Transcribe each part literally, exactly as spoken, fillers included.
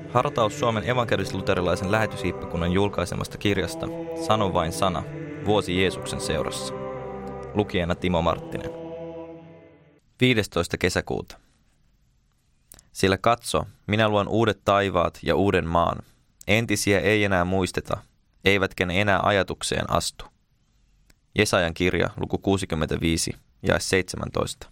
Hartaus Suomen evankelis-luterilaisen lähetyshiippakunnan julkaisemasta kirjasta Sano vain sana, vuosi Jeesuksen seurassa. Lukijana Timo Marttinen. viidestoista kesäkuuta. Sillä katso, minä luon uudet taivaat ja uuden maan. Entisiä ei enää muisteta, eivätkä ne enää ajatukseen astu. Jesajan kirja, luku kuusikymmentäviisi, jae seitsemäntoista.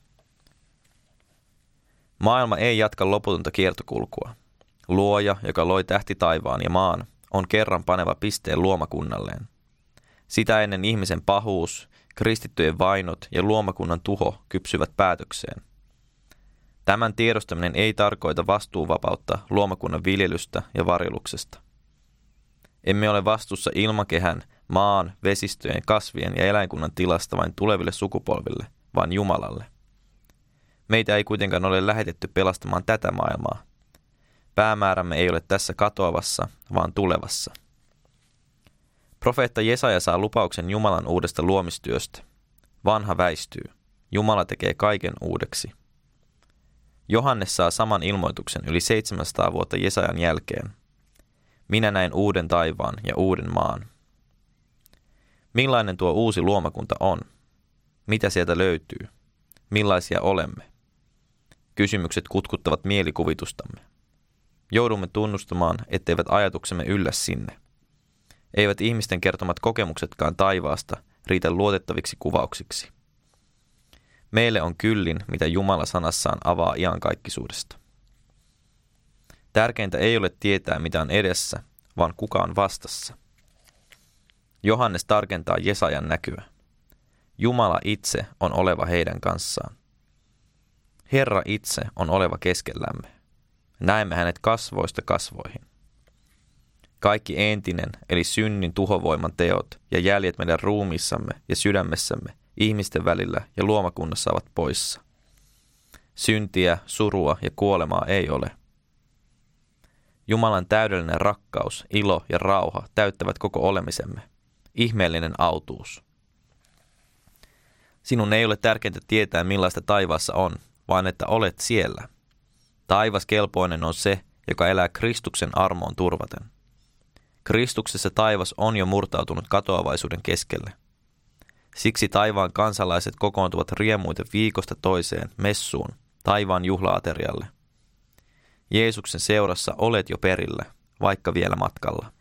Maailma ei jatka loputonta kiertokulkua. Luoja, joka loi tähti taivaan ja maan, on kerran paneva pisteen luomakunnalleen. Sitä ennen ihmisen pahuus, kristittyjen vainot ja luomakunnan tuho kypsyvät päätökseen. Tämän tiedostaminen ei tarkoita vastuuvapautta luomakunnan viljelystä ja varjeluksesta. Emme ole vastuussa ilmakehän, maan, vesistöjen, kasvien ja eläinkunnan tilasta vain tuleville sukupolville, vaan Jumalalle. Meitä ei kuitenkaan ole lähetetty pelastamaan tätä maailmaa. Päämäärämme ei ole tässä katoavassa, vaan tulevassa. Profeetta Jesaja saa lupauksen Jumalan uudesta luomistyöstä. Vanha väistyy. Jumala tekee kaiken uudeksi. Johannes saa saman ilmoituksen yli seitsemänsataa vuotta Jesajan jälkeen. Minä näin uuden taivaan ja uuden maan. Millainen tuo uusi luomakunta on? Mitä sieltä löytyy? Millaisia olemme? Kysymykset kutkuttavat mielikuvitustamme. Joudumme tunnustamaan, etteivät ajatuksemme yllä sinne. Eivät ihmisten kertomat kokemuksetkaan taivaasta riitä luotettaviksi kuvauksiksi. Meille on kyllin, mitä Jumala sanassaan avaa iankaikkisuudesta. Tärkeintä ei ole tietää, mitä on edessä, vaan kuka on vastassa. Johannes tarkentaa Jesajan näkyä. Jumala itse on oleva heidän kanssaan. Herra itse on oleva keskellämme. Näemme hänet kasvoista kasvoihin. Kaikki entinen, eli synnin tuhovoiman teot ja jäljet meidän ruumiissamme ja sydämessämme, ihmisten välillä ja luomakunnassa ovat poissa. Syntiä, surua ja kuolemaa ei ole. Jumalan täydellinen rakkaus, ilo ja rauha täyttävät koko olemisemme. Ihmeellinen autuus. Sinun ei ole tärkeintä tietää, millaista taivaassa on, vaan että olet siellä. Taivaskelpoinen on se, joka elää Kristuksen armoon turvaten. Kristuksessa taivas on jo murtautunut katoavaisuuden keskelle. Siksi taivaan kansalaiset kokoontuvat riemuita viikosta toiseen messuun, taivaan juhlaaterialle. Jeesuksen seurassa olet jo perillä, vaikka vielä matkalla.